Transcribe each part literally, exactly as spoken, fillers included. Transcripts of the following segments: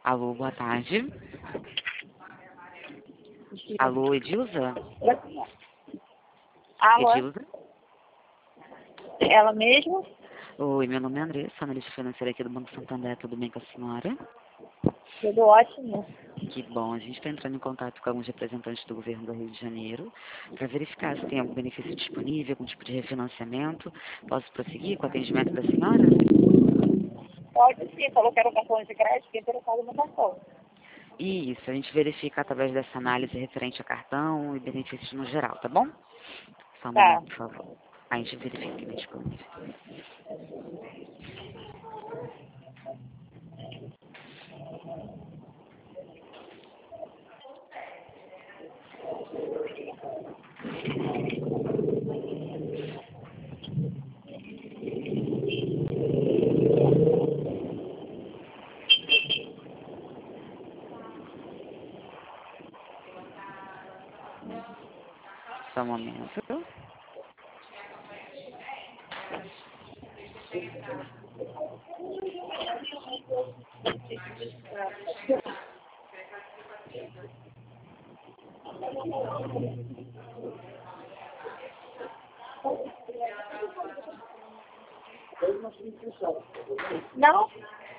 Alô, boa tarde. Alô, Edilza? Alô, Edilza? ela mesma? Oi, meu nome é Andressa, analista financeira aqui do Banco Santander. Tudo bem com a senhora? Tudo ótimo. Que bom. A gente está entrando em contato com alguns representantes do governo do Rio de Janeiro para verificar se tem algum benefício disponível, algum tipo de refinanciamento. Posso prosseguir com o atendimento da senhora? Pode sim, falou que era um cartão de crédito, fiquei interessado no cartão. Isso, a gente verifica através dessa análise referente a cartão e benefícios no geral, tá bom? Só um Tá. momento, por favor. A gente verifica aqui disponível. Só um momento. Não?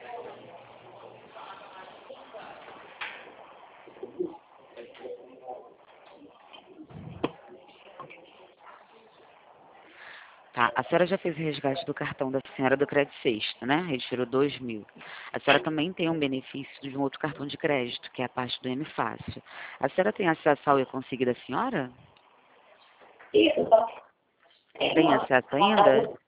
Tá, a senhora já fez o resgate do cartão da senhora do Crédito Sexta, né? Retirou dois mil. A senhora também tem um benefício de um outro cartão de crédito, que é a parte do M Fácil. A senhora tem acesso ao e-consig da senhora? Isso. Tem acesso ainda?